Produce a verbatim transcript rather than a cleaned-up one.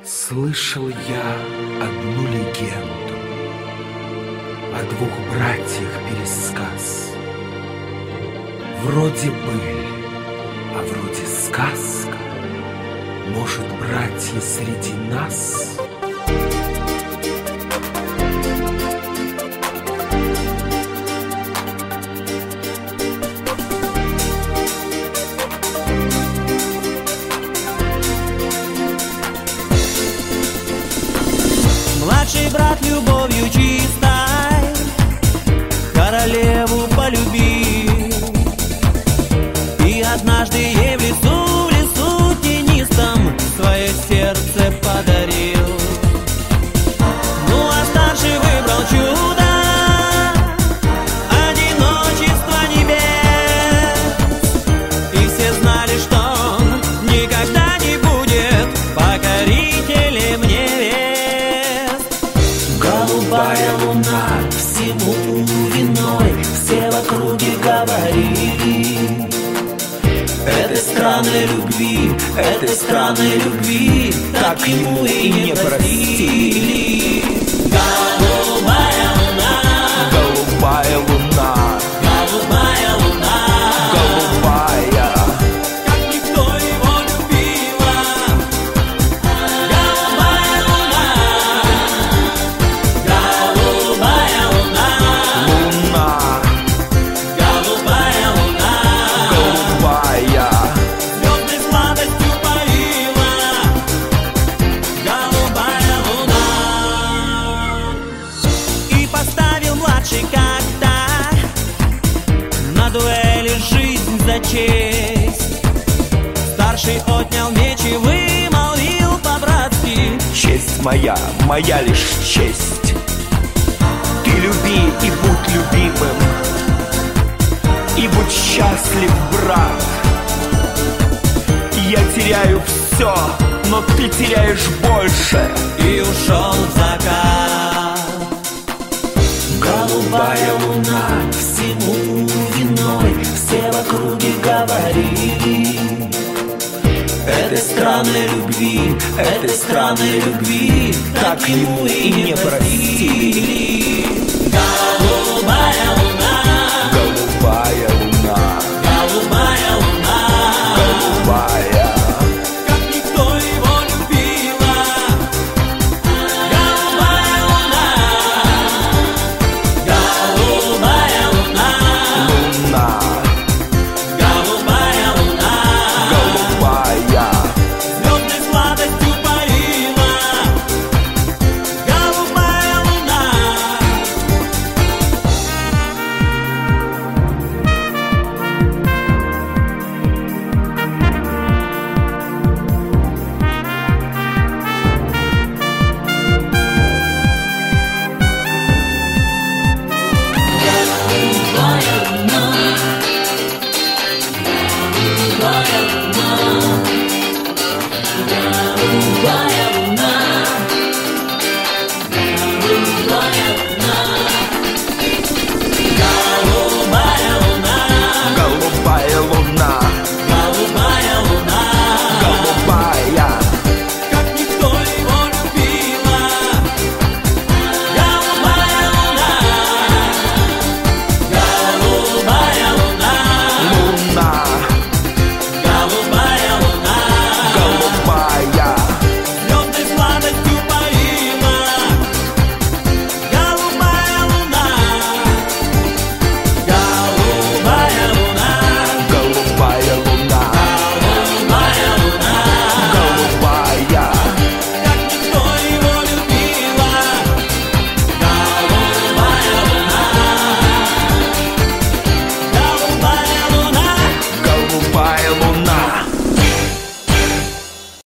Слышал я одну легенду о двух братьях пересказ. Вроде быль, а вроде сказка. Может, братья среди нас? Младший брат любовью чистой королеву полюбил, и однажды ей в лесу, в лесу тенистом свое сердце подарил. Ну а старший выбрал чудо, одиночество небес, и все знали, что он никогда не будет покорителем невест. Голубая луна всему виной, все в округе говорили: этой странной любви, этой странной любви так ему и не простили. Голубая луна, Голубая луна, голубая луна, голубая, Как никто его любила. голубая луна, голубая луна, луна, голубая луна, голубая. Звездной сладостью парила голубая луна. И поставил младший как-то на дуэли жизнь за честь. Старший отнял меч и вымолвил по-братски: Честь моя, моя лишь честь. Ты люби и будь любимым, и будь счастлив, брат. Я теряю все, но ты теряешь больше. и ушел в закат. голубая луна всему виной, все в округе говорили: этой странной любви, этой странной любви так ему и не простили. Голубая луна,